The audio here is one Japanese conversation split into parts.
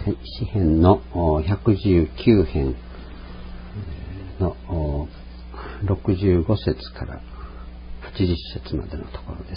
はい、詩編の119編の65節から80節までのところです。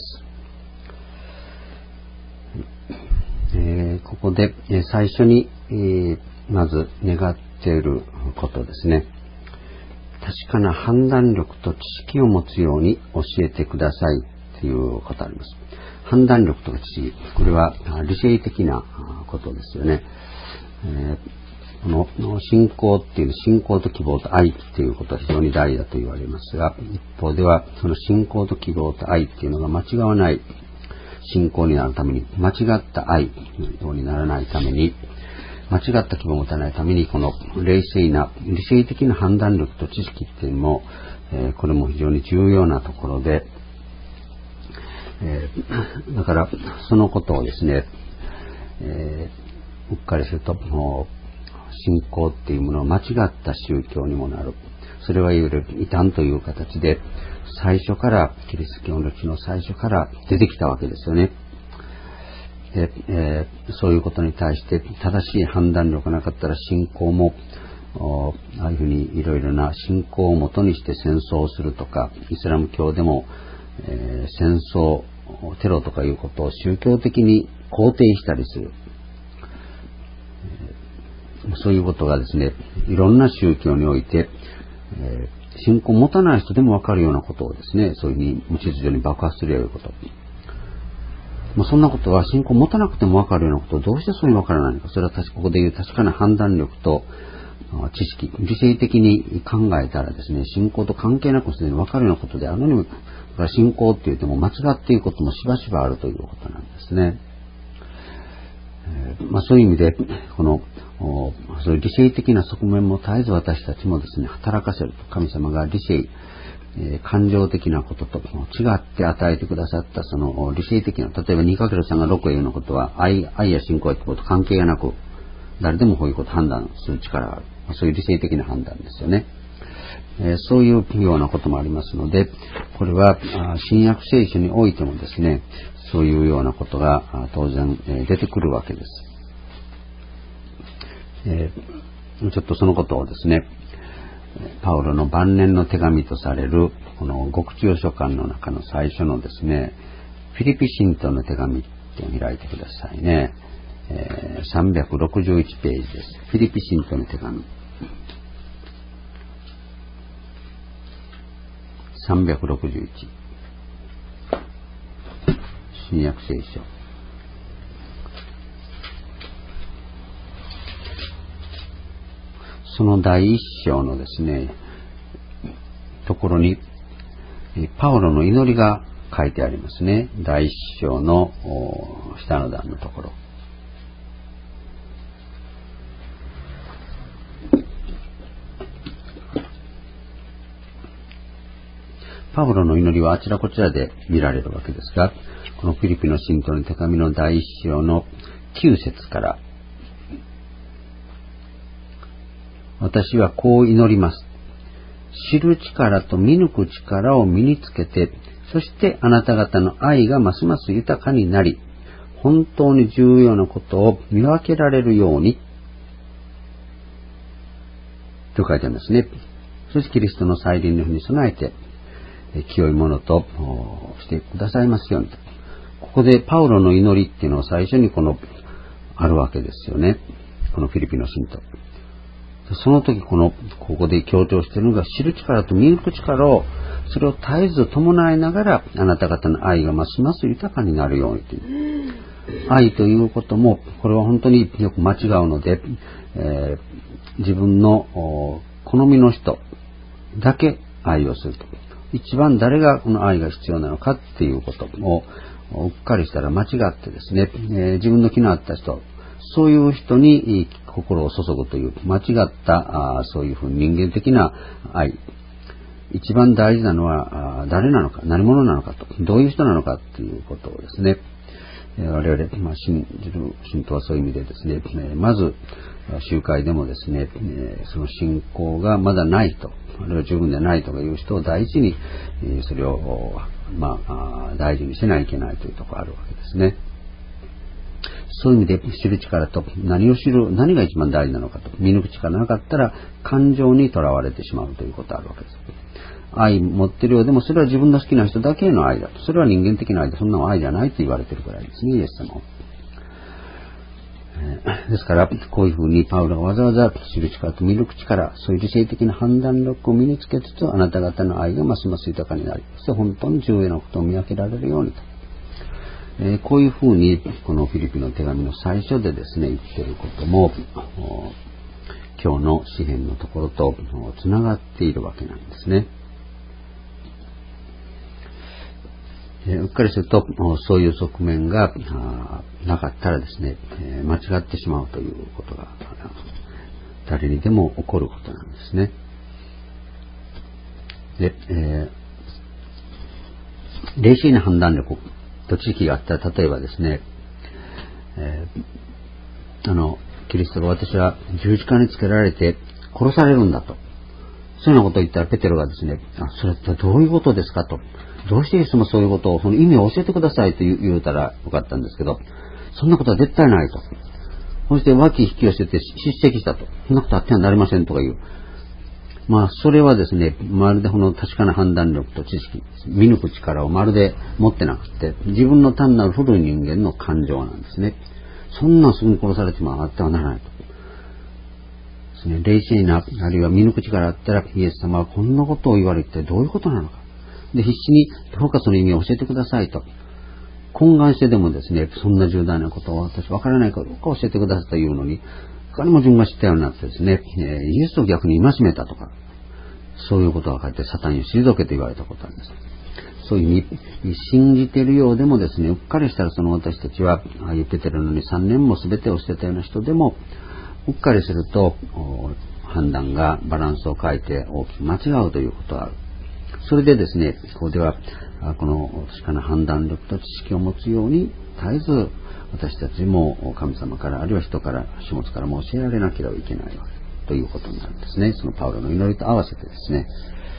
ここで最初にまず願っていることですね。確かな判断力と知識を持つように教えてくださいということがあります。判断力と知識、これは理性的なことですよね。この信仰っていう信仰と希望と愛っていうことは非常に大事だと言われますが、一方ではその信仰と希望と愛っていうのが間違わない信仰になるために、間違った愛のようにならないために、間違った希望を持たないために、この冷静な理性的な判断力と知識っていうのも、これも非常に重要なところで、だからそのことをですね、うっかりすると信仰っていうものは間違った宗教にもなる。それはいわゆる異端という形で最初からキリスト教のうちの最初から出てきたわけですよね。で、そういうことに対して正しい判断力がなかったら信仰もああいうふうにいろいろな信仰をもとにして戦争をするとか、イスラム教でも、戦争テロとかいうことを宗教的に肯定したりする。そういうことがですね、いろんな宗教において、信仰を持たない人でも分かるようなことをですね、そういうふうに無秩序に爆発するようなこと。そんなことは信仰を持たなくても分かるようなことをどうしてそういうに分からないのか。それはここでいう確かな判断力と知識、理性的に考えたらですね、信仰と関係なくすでに分かるようなことであるのに、信仰って言っても間違っていることもしばしばあるということなんですね。そういう意味でこのそういう理性的な側面も絶えず私たちもですね働かせると、神様が理性、感情的なことと違って与えてくださったその理性的な、例えば 2×3 が6を言うようなことは愛や信仰やこと関係がなく誰でもこういうことを判断する力がある、そういう理性的な判断ですよね。そういうようなこともありますので、これは新約聖書においてもですね、そういうようなことが当然出てくるわけです。ちょっとそのことをですね、パウロの晩年の手紙とされるこの極長書簡の中の最初のですね、フィリピ信徒の手紙って開いてくださいね。361ページです。フィリピ信徒の手紙。361。新約聖書。その第一章のですね、ところに、パウロの祈りが書いてありますね。第一章の下の段のところ。パウロの祈りはあちらこちらで見られるわけですが、このフィリピの信徒の手紙の第一章の9節から、私はこう祈ります。知る力と見抜く力を身につけて、そしてあなた方の愛がますます豊かになり、本当に重要なことを見分けられるように、と書いてありますね。そしてキリストの再臨の日に備えて、清いものとしてくださいますようにと。ここでパウロの祈りっていうのは最初にあるわけですよね。このフィリピの信徒。その時ここで強調しているのが、知る力と見抜く力を、それを絶えず伴いながら、あなた方の愛がますます豊かになるようにという。愛ということも、これは本当によく間違うので、自分の好みの人だけ愛をすると。一番誰がこの愛が必要なのかっていうことをうっかりしたら間違ってですね、自分の気の合った人、そういう人に心を注ぐという間違ったそういうふうに人間的な愛、一番大事なのは誰なのか、何者なのかと、どういう人なのかということをですね、我々、信じる信徒はそういう意味でですね、まず集会でもですね、その信仰がまだないと、あるいは十分でないとかいう人を大事に、それを大事にしないといけないというところがあるわけですね。 そういう意味で知る力と何を知る、何が一番大事なのかと、見抜く力がなかったら感情にとらわれてしまうということがあるわけです。愛持ってるようでもそれは自分の好きな人だけの愛だと。それは人間的な愛で、そんなの愛じゃないと言われているくらいですね、イエス様は。ですから、こういうふうにパウロがわざわざ知る力と見抜く力、そういう理性的な判断力を身につけつつ、あなた方の愛がますます豊かになり、そして本当に重要なことを見分けられるようにと。こういうふうに、このフィリピの手紙の最初でですね、言っていることも、今日の詩編のところとつながっているわけなんですね。うっかりすると、そういう側面がなかったらですね、間違ってしまうということが誰にでも起こることなんですね。で、冷静な判断力と知識があったら、例えばですね、キリストが私は十字架につけられて殺されるんだと。そういうようなことを言ったらペテロがですね、それってどういうことですかと。どうしてイエスもそういうことを、その意味を教えてくださいと言うたらよかったんですけど、そんなことは絶対ないと。そして脇引き寄せて叱責したと。そんなことあってはなりませんとか言う。それはですね、まるでこの確かな判断力と知識、見抜く力をまるで持ってなくて、自分の単なる古い人間の感情なんですね。そんなすぐに殺されてもあってはならないと。ですね、冷静な、あるいは見抜く力があったら、イエス様はこんなことを言われてどういうことなのか。で、必死にどうかその意味を教えてくださいと。懇願してでもですね、そんな重大なことを私わからないかどうか教えてくださいというのに、他にも自分が知ったようになってですね、イエスを逆に戒めたとか、そういうことが書いてサタンに退けと言われたことなんです。そういうふうに信じているようでもですね、うっかりしたらその私たちは、言っててるのに3年も全てを捨てたような人でも、うっかりすると判断がバランスを変えて大きく間違うということがある。それでですね、ここではこの確かな判断力と知識を持つように絶えず私たちも神様からあるいは人から書物からも教えられなければいけないわけということになるんですね。そのパウロの祈りと合わせてですね。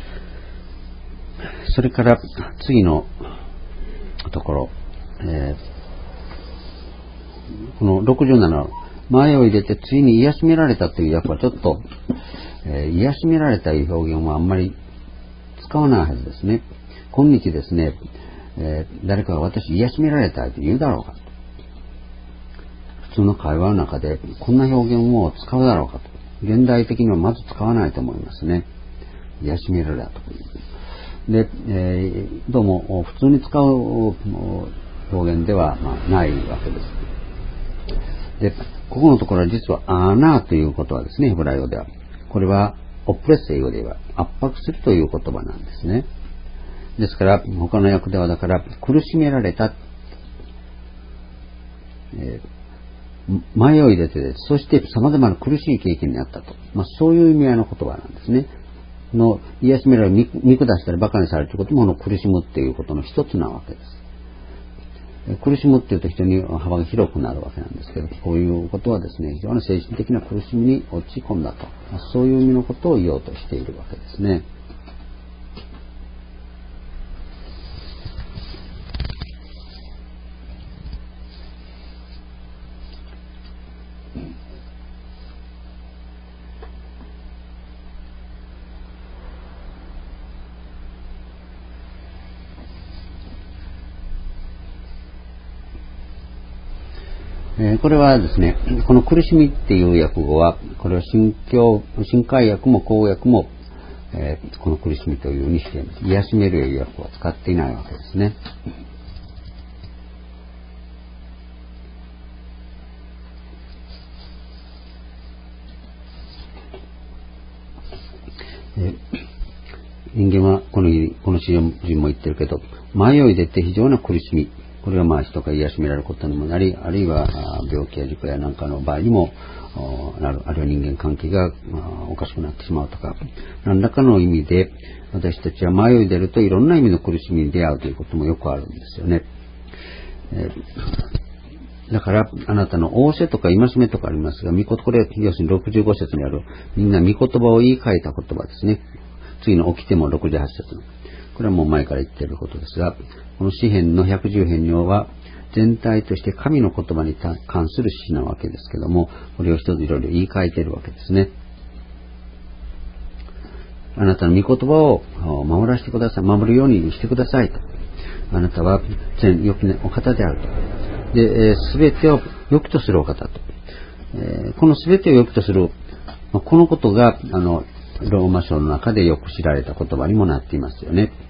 それから次のところ、この67前を入れてついに癒しめられたという訳はちょっと、癒しめられたという表現はあんまり使わないはずですね。今日ですね、誰かが私癒しめられたと言うだろうかと。普通の会話の中でこんな表現を使うだろうかと。現代的にはまず使わないと思いますね。癒しめられたという。で、どうも普通に使う表現ではないわけです。で、ここのところは実はアーナーということはですね、ヘブライ語では。これはオプレス英語では圧迫するという言葉なんですね。ですから他の訳ではだから苦しめられた、迷い出てです。そして様々な苦しい経験にあったと。そういう意味合いの言葉なんですね。癒しめられ見下したり馬鹿にされるということも苦しむっていうことの一つなわけです。苦しむっていうと人に幅が広くなるわけなんですけど、こういうことはですね、非常に精神的な苦しみに落ち込んだと、そういう意味のことを言おうとしているわけですね。これはですね、この苦しみっていう訳語は、これは新海訳も公訳も、この苦しみというふうにしています。癒しめる訳語は使っていないわけですね。人間はこの詩人も言ってるけど、迷い出て非常な苦しみ、これが人が癒しめられることにもなり、あるいは病気や事故やなんかの場合にもあるいは人間関係がおかしくなってしまうとか、何らかの意味で私たちは迷い出るといろんな意味の苦しみに出会うということもよくあるんですよね。だからあなたの仰せとか戒めとかありますが、これ要するに65節にあるみんな御言葉を言い換えた言葉ですね。次の起きても68節のこれはもう前から言っていることですが、この詩編の110編には全体として神の言葉に関する詩なわけですけども、これを一ついろいろ言い換えているわけですね。あなたの御言葉を守らせてください。守るようにしてくださいと。あなたは全良きお方であると。で、すべてを良きとするお方と。このすべてを良きとする、このことが、ローマ書の中でよく知られた言葉にもなっていますよね。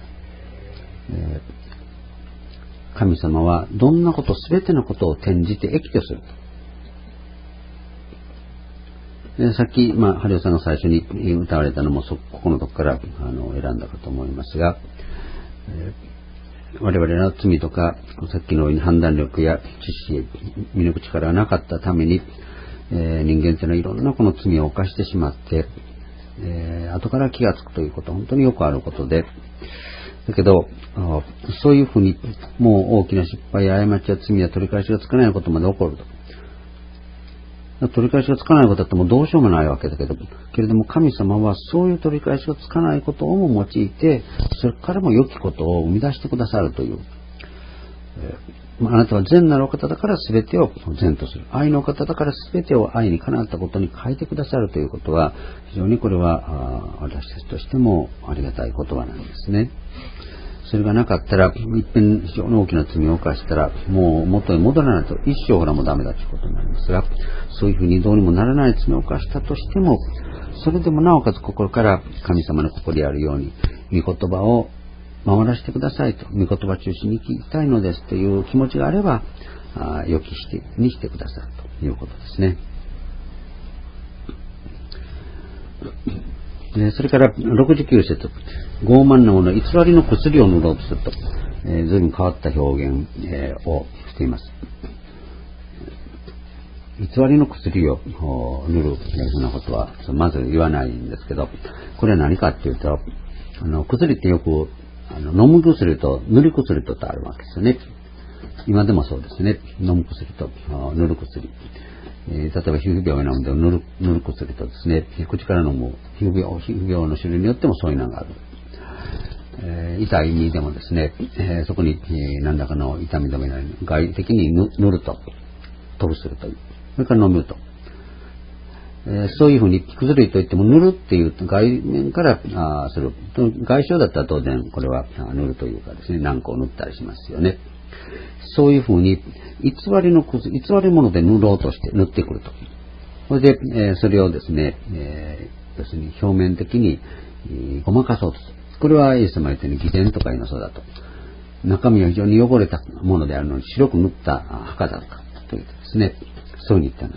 神様はどんなこと、すべてのことを転じて益とすると。さっき、ハリオさんが最初に歌われたのもここのとこから選んだかと思いますが、我々の罪とか、さっきのように判断力や知識、見抜く力がなかったために、人間というのはいろんなこの罪を犯してしまって、後から気がつくということは本当によくあることで、だけど、そういうふうにもう大きな失敗や過ちや罪や取り返しがつかないことまで起こると。取り返しがつかないことだってもうどうしようもないわけだけれども神様はそういう取り返しがつかないことをも用いて、それからも良きことを生み出してくださるという。あなたは善なるお方だから全てを善とする。愛のお方だから全てを愛にかなったことに変えてくださるということは、非常にこれは私たちとしてもありがたい言葉なんですね。それがなかったら、一遍非常に大きな罪を犯したら、もう元に戻らないと一生ほらもダメだということになりますが、そういうふうにどうにもならない罪を犯したとしても、それでもなおかつ心から神様の心であるように、御言葉を守らせてくださいと、御言葉中心に生きたいのですという気持ちがあれば、予期にしてくださるということですね。それから69節、傲慢なもの、偽りの薬を塗ろうとすると、随分変わった表現、をしています。偽りの薬を塗るようなことはまず言わないんですけど、これは何かっていうと、薬ってよく飲む薬と塗る薬とあるわけですよね。今でもそうですね。飲む薬と塗る薬。例えば皮膚病を飲んで塗る薬とですね、口から飲む皮膚病の種類によってもそういうのがある。痛い身でもですね、そこに何らかの痛み止めなり外的に塗ると、塗布するという。それから飲むと。そういうふうに薬といっても塗るっていう外面からする。外傷だったら当然これは塗るというかですね、軟膏を塗ったりしますよね。そういうふうに偽り物で塗ろうとして塗ってくると。それで、それをですね、要するに表面的にごまかそうとする。これはイエス様が言ったように偽善とかいうのそうだと。中身は非常に汚れたものであるのに白く塗った墓だとかというですね、そういうふうに言っています。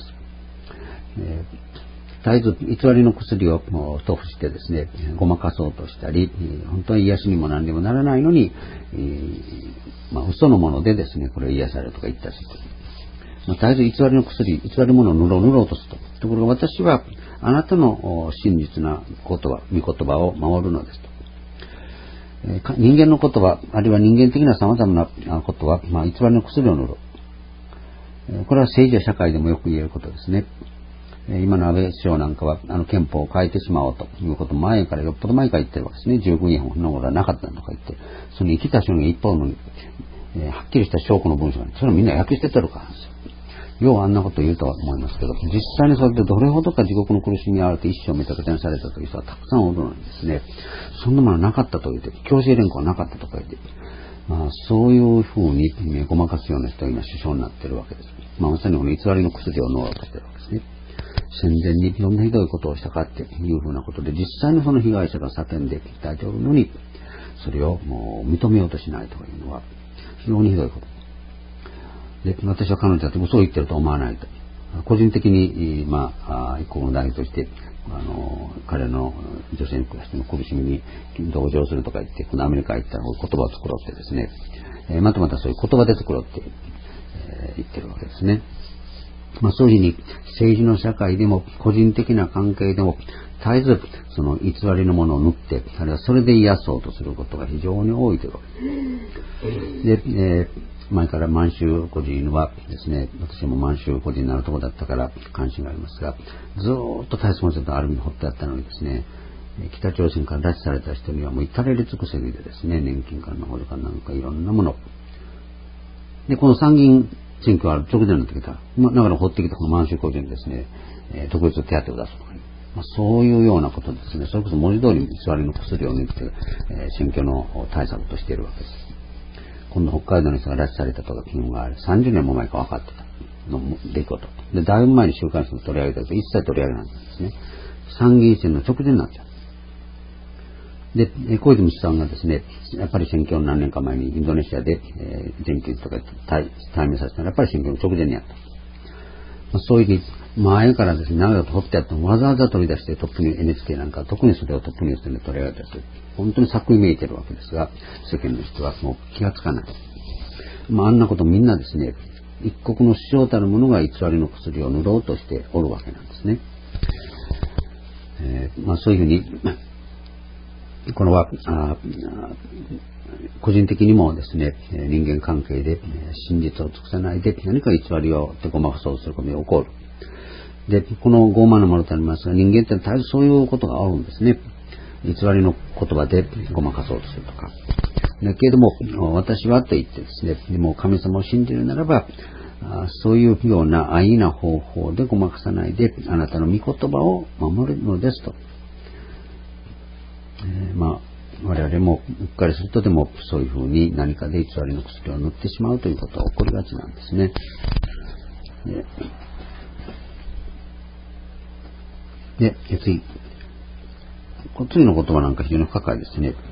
絶えず偽りの薬を塗布してですね、ごまかそうとしたり、本当に癒しにも何にもならないのに、嘘のものでですね、これを癒されるとか言ったりする。絶えず偽りの薬、偽り物を塗ろうとすると。ところが私はあなたの真実な言葉、御言葉を守るのですと。人間の言葉、あるいは人間的な様々なことは、偽りの薬を塗る。これは政治や社会でもよく言えることですね。今の安倍首相なんかは憲法を変えてしまおうということを前からよっぽど前から言ってるわけですね。従軍違反のことはなかったとか言って、その生きた人が一方のに、はっきりした証拠の文章がそれをみんな焼き捨ててるからなんですよ。ようあんなこと言うとは思いますけど、実際にそれでどれほどか地獄の苦しみがあると一生めちゃくちゃにされたという人はたくさんおるのにですね、そんなものなかったと言って、強制連行はなかったとか言って、そういうふうにごまかすような人が今首相になっているわけです。まさにこの偽りの薬を塗ろうとしているわけですね。戦前にどんなひどいことをしたかっていうふうなことで、実際にその被害者が叫んで訴えておるのに、それをもう認めようとしないというのは非常にひどいことで、私は彼女だって嘘を言ってると思わないと。個人的に一国の代表として彼の女性に暮らしての苦しみに同情するとか言って、このアメリカへ行ったら言葉を作ろうってですね、またそういう言葉で作ろうって言ってるわけですね。そういうふうに政治の社会でも個人的な関係でも絶えずその偽りのものを塗って、あるいはそれで癒そうとすることが非常に多いというわけです。で、前から満州孤児はですね、私も満州孤児になるところだったから関心がありますが、ずーっと大切なこととアルミに掘ってあったのにですね、北朝鮮から拉致された人にはもう至れり尽くせりでですね、年金からのほれからなんかいろんなもの、 で、この参議院選挙がある直前になってきたら、だから掘ってきたこの満州工場にですね、特別手当を出すとかね。そういうようなことですね。それこそ文字通り偽りの薬を塗って、選挙の対策としているわけです。今度北海道の人が拉致されたとかいうのが30年も前から分かってたの出来事。で、だいぶ前に週刊誌に取り上げたけど、一切取り上げないんですね。参議院選の直前になっちゃう。で、小泉さんがですね、やっぱり選挙の何年か前にインドネシアで、全権とか対面させたら、やっぱり選挙の直前にやった。そういう前からですね、長いこと掘ってやってもわざわざ取り出してトップに NHK なんか特にそれをトップニュースで取り上げたりする。本当に作為めいてるわけですが、世間の人はもう気がつかない。あんなことみんなですね、一国の主張たるものが偽りの薬を塗ろうとしておるわけなんですね。そういうふうに、このは個人的にもですね、人間関係で真実を尽くさないで何か偽りをごまかそうとすることに起こる。で、この傲慢なものとありますが、人間って絶えずそういうことがあるんですね。偽りの言葉でごまかそうとするとか。だけれども、私はと言ってですね、でも神様を信じるならば、そういうような安易な方法でごまかさないで、あなたの御言葉を守るのですと。我々もうっかりするとでもそういうふうに何かで偽りの薬を塗ってしまうということは起こりがちなんですね。で、次の言葉なんか非常に不可解ですね。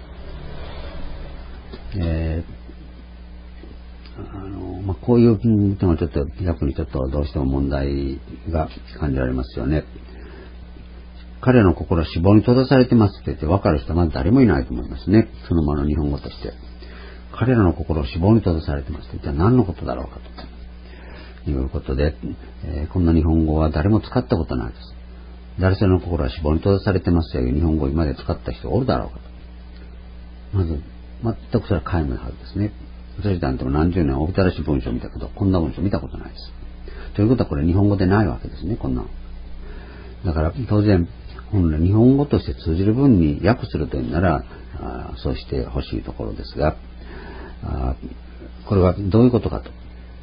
こういう点はちょっと逆にちょっとどうしても問題が感じられますよね。彼の心は死亡に閉ざされてますって言って分かる人はまず誰もいないと思いますね。そのままの日本語として。彼らの心を死亡に閉ざされてますってじゃあ何のことだろうかということで、こんな日本語は誰も使ったことないです。誰それの心は死亡に閉ざされてますという日本語を今まで使った人がおるだろうかと。まず、全くそれは皆無なはずですね。私なんても何十年おびただしい文章を見たけど、こんな文章見たことないです。ということはこれ日本語でないわけですね、こんな。だから当然、本来日本語として通じる文に訳するというなら、そうしてほしいところですが、これはどういうことかと。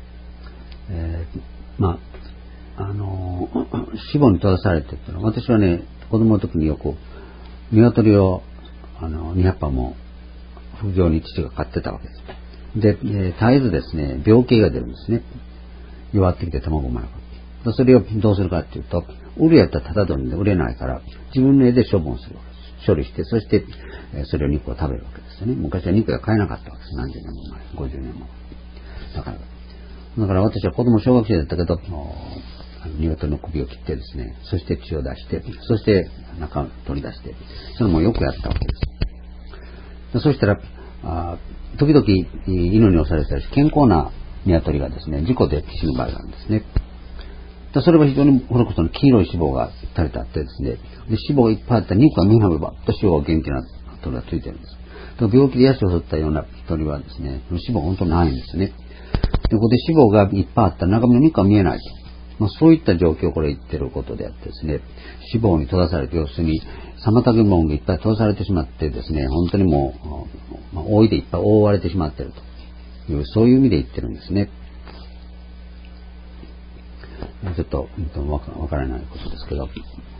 死亡に閉ざされているというのは、私はね、子供の時によく鶏を200羽も副業に父が飼ってたわけです。で、絶えずですね、病気が出るんですね。弱ってきて卵を産まなかった。それをどうするかっていうと、売るやったらただどんで売れないから、自分の絵で処分するわけです。処理して、そして、それを肉を食べるわけですよね。昔は肉が買えなかったわけです。何十年も前、50年も。だから私は子供小学生だったけど、鶏の首を切ってですね、そして血を出して、そして中を取り出して、それもよくやったわけです。そしたら、時々犬に押されたりして健康な鶏がですね、事故で死ぬ場合があるんですね。それは非常にこれこそ黄色い脂肪が垂れてあってですね、で脂肪がいっぱいあったら肉が見はめばっと脂肪が元気な鳥がついてるんです。病気で足を取ったような鳥はですね、脂肪が本当にないんですね。でここで脂肪がいっぱいあったら中身の肉が見えないと。そういった状況をこれ言ってることであってですね、脂肪に閉ざされて、要するに妨げ物がいっぱい閉ざされてしまってですね、本当にもう、覆いでいっぱい覆われてしまっているという、そういう意味で言ってるんですね。ちょっとわからないことですけど。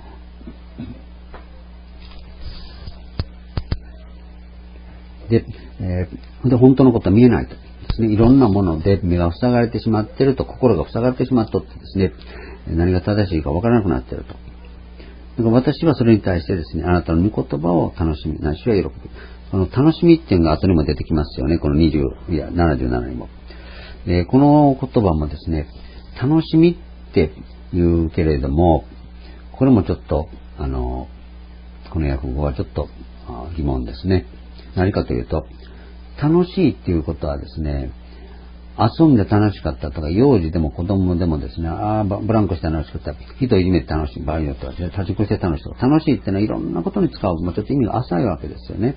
で、本当のことは見えないとですね、いろんなもので目が塞がれてしまっていると、心が塞がれてしまっとってですね、何が正しいかわからなくなっていると。だから私はそれに対してですね、あなたの御言葉を楽しみ、ないしは喜び。この楽しみっていうのが後にも出てきますよね、この77にも。この言葉もですね、楽しみって言うけれども、これもちょっと、この訳語はちょっと疑問ですね。何かというと、楽しいっていうことはですね、遊んで楽しかったとか、幼児でも子供でもですね、ブランコして楽しかった、人いじめて楽しい場合によっては、立ち食いして楽しいとか、楽しいっていうのはいろんなことに使う、ちょっと意味が浅いわけですよね。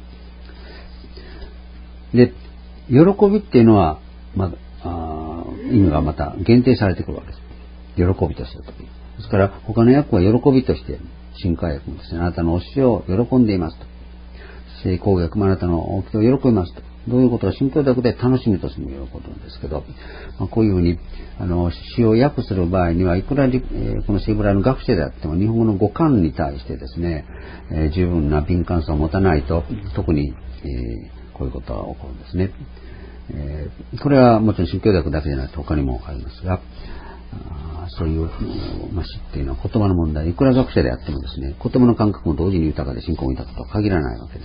で、喜びっていうのは、意味がまた限定されてくるわけです。喜びとしてるとき。ですから、他の訳は喜びとして、新海訳もですね、あなたの教えを喜んでいますと。成功訳もあなたの掟を喜びますと。 どういうことか、新教学で楽しみとしても喜ぶんですけど、こういうふうに詩を訳する場合には、いくらこのシーブラの学者であっても日本語の語感に対してですね、十分な敏感さを持たないと、特に、こういうことが起こるんですね。これはもちろん新教学だけじゃなくて他にもありますが、そういう、詩っていうのは言葉の問題、いくら学者であってもですね、言葉の感覚も同時に豊かで信仰も豊かとは限らないわけです。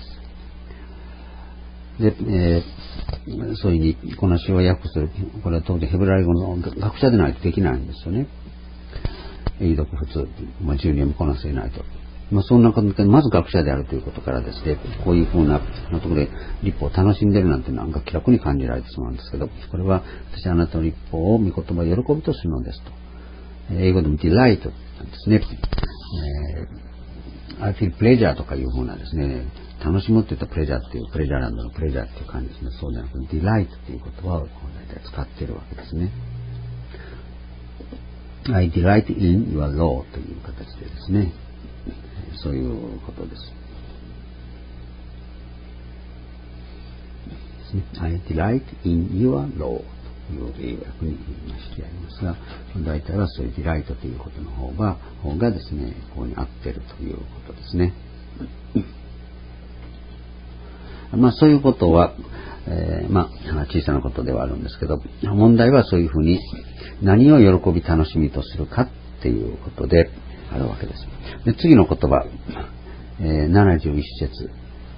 で、そういうふうにこの詩を訳する、これは当然ヘブライ語の学者でないとできないんですよね。読普通、10年もこなせないと。そんなことで、まず学者であるということからですね、こういうふうなところで立法を楽しんでるなんてなんか気楽に感じられてしまうんですけど、これは私はあなたの立法を御言葉を喜びとするのですと。英語でも delight なんですね。I feel pleasure とかいうふうなですね、楽しむって言ったらプレジャーっていう、プレジャーランドのプレジャーっていう感じですね。そうじゃなくて delight っていう言葉を大体使っているわけですね。I delight in your law という形でですね、そういうことです。I delight in your law という英訳にしてありますが、大体はそういう delight ということの方がですね、ここに合っているということですね。そういうことは、小さなことではあるんですけど、問題はそういうふうに何を喜び楽しみとするかっていうことであるわけです。で、次の言葉、71節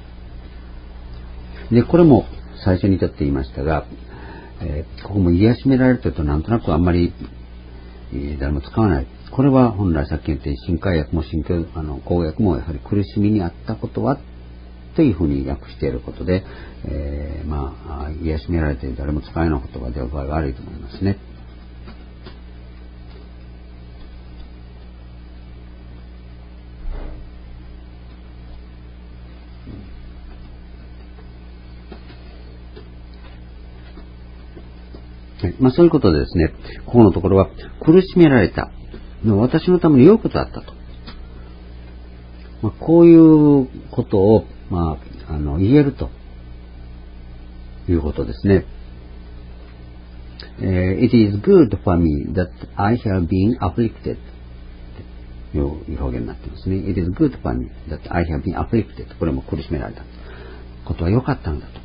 で、これも最初にちょっと言いましたが、ここも癒しめられるというとなんとなくあんまり、誰も使わない。これは本来さっき言って新海訳も公訳もやはり苦しみにあったことはというふうに訳していることで、癒しめられて誰も使えない言葉では場合が悪いと思いますね。そういうことでですね、ここのところは苦しめられたの私のために良いことだったと。こういうことを、言えるということですね。It is good for me that I have been afflicted という表現になっていますね。It is good for me that I have been afflicted これも苦しめられたことは良かったんだと。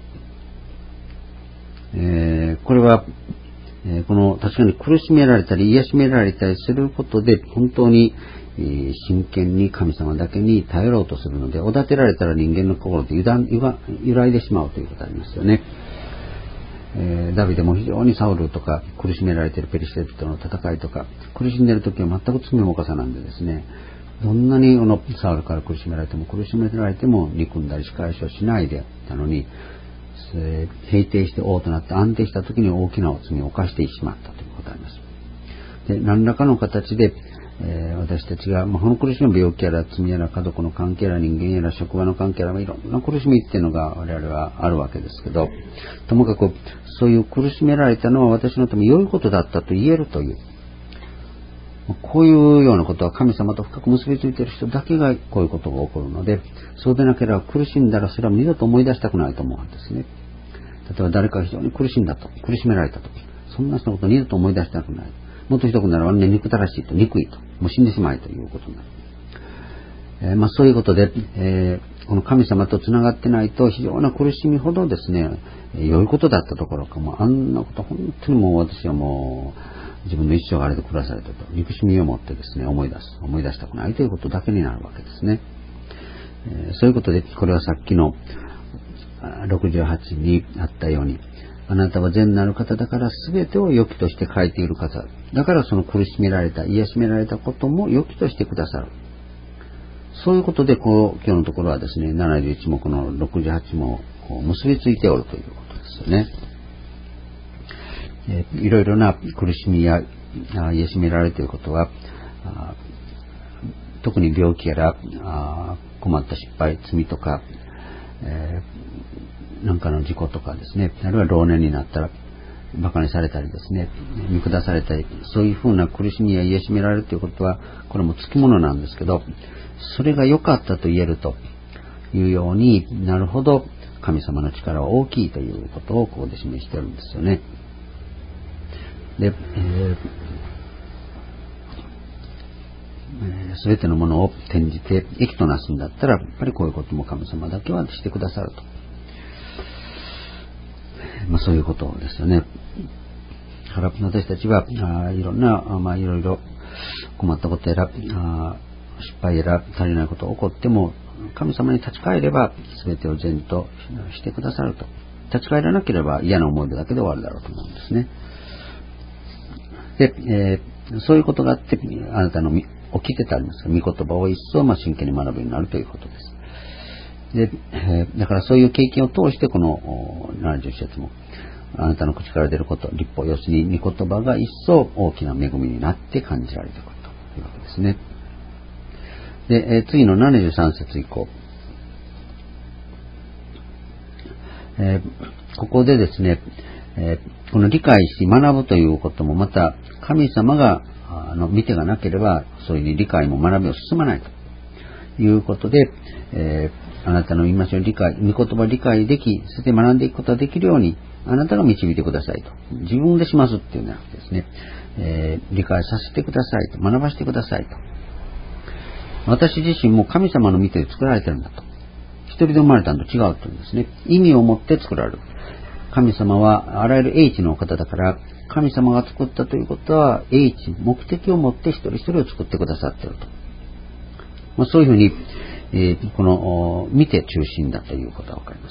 これはこの確かに苦しめられたり癒しめられたりすることで本当に真剣に神様だけに頼ろうとするので、おだてられたら人間の心で揺らいでしまうということがありますよね。ダビデも非常にサウルとか苦しめられているペリシテとの戦いとか苦しんでいる時は全く罪も犯さなんでですね、どんなにサウルから苦しめられても憎んだり仕返しをしないでたのに、平定して王となって安定した時に大きな罪を犯してしまったということがあります。で、何らかの形で、私たちが、この苦しみは病気やら罪やら家族の関係やら人間やら職場の関係やらいろんな苦しみっていうのが我々はあるわけですけど、ともかくそういう苦しめられたのは私のために良いことだったと言えるという、こういうようなことは神様と深く結びついている人だけがこういうことが起こるので、そうでなければ苦しんだらそれは二度と思い出したくないと思うんですね。例えば誰かが非常に苦しんだと、苦しめられたと、そんな人のことを二度と思い出したくない。もっとひどくならば憎たらしいと、憎いと、もう死んでしまいということになる。そういうことで、この神様とつながってないと非常な苦しみほどですね、良いことだったところか、あんなこと本当にもう私はもう自分の一生があれで暮らされたと憎しみを持ってですね思い出したくないということだけになるわけですね。そういうことでこれはさっきの68にあったように、あなたは善なる方だから全てを良きとして書いている方だから、その苦しめられた癒しめられたことも良きとしてくださる。そういうことで今日のところはですね、71もこの68も結びついておるということですよね。いろいろな苦しみや癒しめられていることは、特に病気やら困った失敗、罪とか、なんかの事故とかですね、あるいは老年になったら馬鹿にされたりですね、見下されたり、そういうふうな苦しみや癒しめられるということはこれもつきものなんですけど、それが良かったと言えるというようになるほど神様の力は大きいということをここで示しているんですよね。で、すべてのものを転じて益となすんだったら、やっぱりこういうことも神様だけはしてくださると。そういうことですよね。だから私たちはいろんな、いろいろ困ったことやら、失敗やら足りないことが起こっても、神様に立ち返れば全てを善としてくださると。立ち返らなければ嫌な思い出だけで終わるだろうと思うんですね。で、そういうことがあってあなたの起きててありますが、御言葉を一層真剣に学ぶようになるということです。で、だからそういう経験を通してこの71節もあなたの口から出ること、律法、要するに御言葉が一層大きな恵みになって感じられてくるというわけですね。で、次の73節以降、ここでですね、この理解し学ぶということもまた神様が見てがなければそういう理解も学びを進まないということで、あなたの戒めを理解、御言葉を理解でき、そして学んでいくことができるようにあなたが導いてくださいと。自分でしますっていうんじゃなくてですね、理解させてくださいと、学ばせてくださいと。私自身も神様の見て作られてるんだと。一人で生まれたのと違うというんですね。意味を持って作られる。神様はあらゆる英知の方だから、神様が作ったということは英知、目的を持って一人一人を作ってくださっていると。そういうふうに、この見て中心だということがわかります。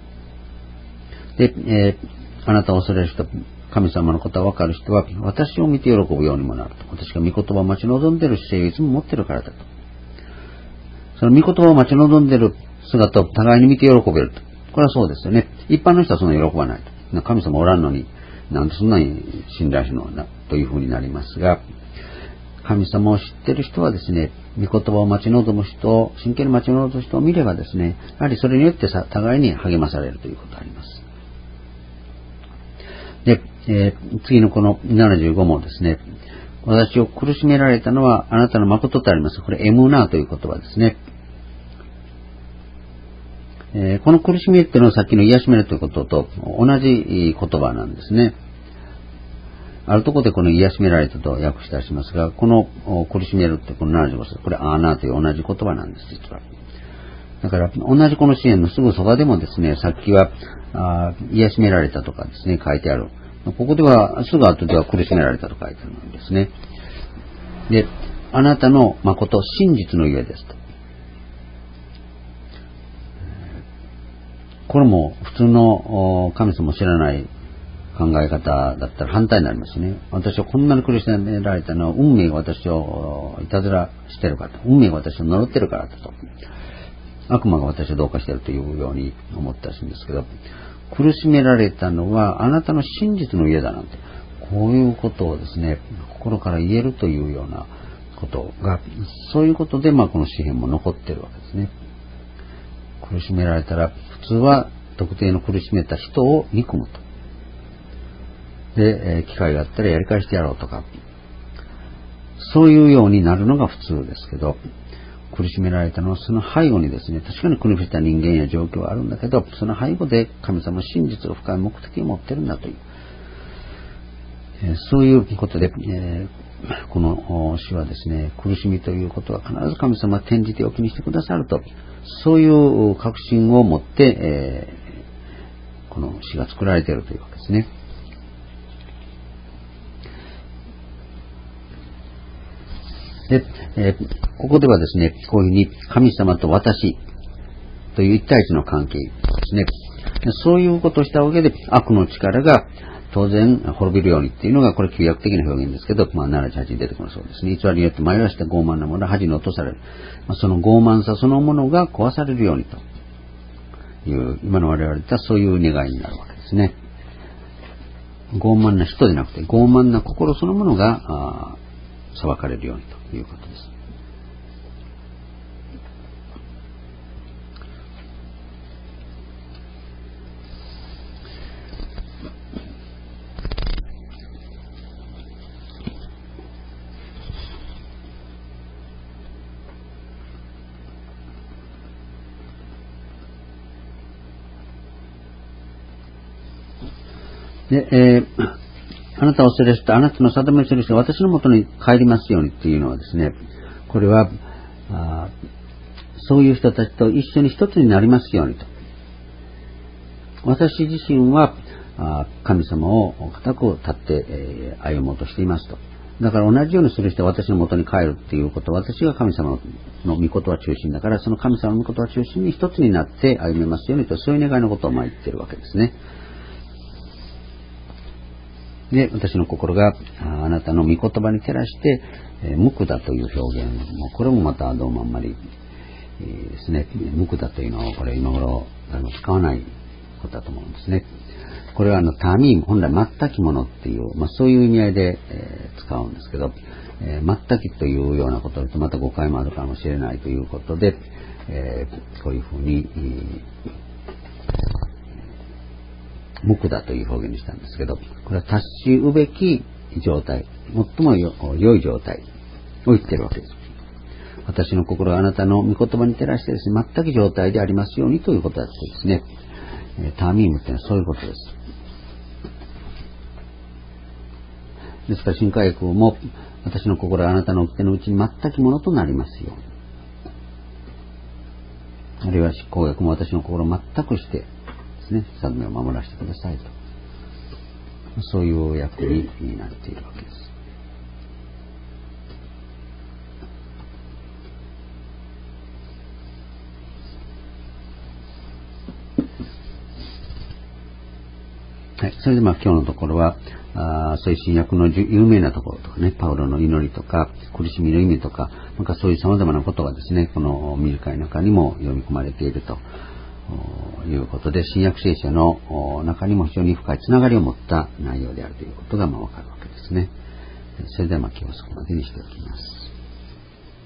で、あなたを恐れる人、神様のことがわかる人は私を見て喜ぶようにもなると。私が御言葉を待ち望んでいる姿勢をいつも持っているからだと。その御言葉を待ち望んでいる姿を互いに見て喜べると。これはそうですよね。一般の人はそんなに喜ばないと。神様おらんのになんでそんなに信頼するのなというふうになりますが、神様を知っている人はですね、御言葉を待ち望む人、真剣に待ち望む人を見ればですね、やはりそれによって互いに励まされるということがあります。で、次のこの75もですね、私を苦しめられたのはあなたの誠とあります。これエムナーという言葉ですね。この苦しみっていうのはさっきの癒しめるということと同じ言葉なんですね。あるところでこの癒しめられたと訳したりしますが、この苦しめるってこの75節、これアーナーという同じ言葉なんです、実は。だから同じこの支援のすぐそばでもですね、さっきは癒しめられたとかですね、書いてある。ここではすぐ後では苦しめられたと書いてあるんですね。で、あなたの誠、真実のゆえですと。これも普通の神様を知らない考え方だったら反対になりますね。私はこんなに苦しめられたのは運命が私をいたずらしてるからと。運命が私を呪ってるからだと。悪魔が私をどうかしてるというように思ったらしいんですけど、苦しめられたのはあなたの真実の家だなんて、こういうことをですね、心から言えるというようなことが、そういうことでこの詩篇も残っているわけですね。苦しめられたら普通は特定の苦しめた人を憎むと。で、機会があったらやり返してやろうとか、そういうようになるのが普通ですけど、苦しめられたのはその背後にですね、確かに苦しめた人間や状況はあるんだけど、その背後で神様の真実を深い目的を持ってるんだという、そういうことで、この詩はですね、苦しみということは必ず神様は転じておきにしてくださると、そういう確信を持って、この詩が作られているというわけですね。で、ここではですね、こういうふうに神様と私という一対一の関係ですね。そういうことをしたわけで悪の力が当然滅びるようにっていうのがこれ旧約的な表現ですけど、78に出てくるそうですね。偽りによって迷わして傲慢なものは恥に落とされる。その傲慢さそのものが壊されるようにという今の我々言ったそういう願いになるわけですね。傲慢な人でなくて傲慢な心そのものが裁かれるようにということです。 で、あなたを連れして、あなたの定めをする人が私のもとに帰りますようにっていうのはですね、これは、そういう人たちと一緒に一つになりますようにと。私自身は神様を固く立って歩もうとしていますと。だから同じようにする人は私のもとに帰るっていうことは、私が神様の御言葉中心だから、その神様の御言葉中心に一つになって歩めますようにと、そういう願いのことを言っているわけですね。で、私の心があなたの御言葉に照らして、無垢だという表現も、これもまたどうもあんまりですね、無垢だというのはこれ今頃使わないことだと思うんですね。これはタミーム、本来全きものっていう、そういう意味合いで、使うんですけど、全きというようなこととまた誤解もあるかもしれないということで、こういうふうに、無垢だという表現にしたんですけど、これは達しうべき状態、最も良い状態を言っているわけです。私の心があなたの御言葉に照らしてですね、全く状態でありますようにということだってですね、ターミームというのはそういうことです。ですから新海訳も、私の心があなたの掟のうちに全くものとなりますように。あるいは執行訳も私の心を全くしてですね、定めを守らせてくださいと。そういう訳になっているわけです。はい、それで今日のところはそういう新約の有名なところとかね、パウロの祈りとか苦しみの意味とか、なんかそういう様々なことがですね、この短い中にも読み込まれているということで、新約聖書の中にも非常に深いつながりを持った内容であるということがわかるわけですね。それでは今日はそこまでにしておきます。